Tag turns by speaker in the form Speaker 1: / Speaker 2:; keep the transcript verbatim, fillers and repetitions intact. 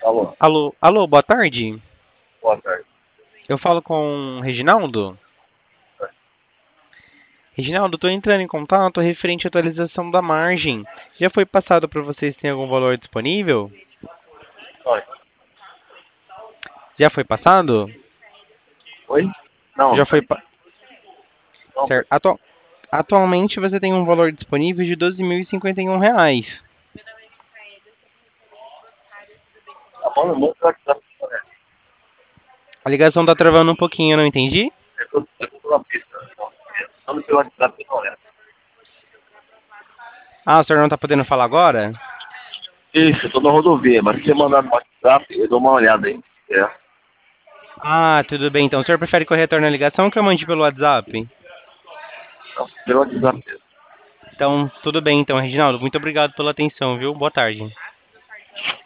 Speaker 1: Alô,
Speaker 2: Alô, alô, boa tarde.
Speaker 1: boa tarde.
Speaker 2: Eu falo com o Reginaldo. Reginaldo, estou entrando em contato referente à atualização da margem. Já foi passado para vocês se tem algum valor disponível?
Speaker 1: Oi.
Speaker 2: Já foi passado?
Speaker 1: Oi? Não,
Speaker 2: Já
Speaker 1: não
Speaker 2: foi.
Speaker 1: foi.
Speaker 2: pa-
Speaker 1: Não foi.
Speaker 2: Certo. Atu- Atualmente você tem um valor disponível de doze mil e cinquenta e um reais.
Speaker 1: Tá bom, eu mando o WhatsApp. Né?
Speaker 2: A ligação está travando um pouquinho, eu não entendi?
Speaker 1: Eu tô, eu tô na pista. Manda pelo WhatsApp não é.
Speaker 2: Ah, o senhor não está podendo falar agora?
Speaker 1: Isso, eu tô na rodovia, mas se você mandar no WhatsApp, eu dou uma olhada aí. É.
Speaker 2: Ah, tudo bem. Então, o senhor prefere que eu retorne a ligação ou que eu mande pelo WhatsApp?
Speaker 1: Não, pelo WhatsApp mesmo.
Speaker 2: Então, tudo bem, então, Reginaldo. Muito obrigado pela atenção, viu? Boa tarde.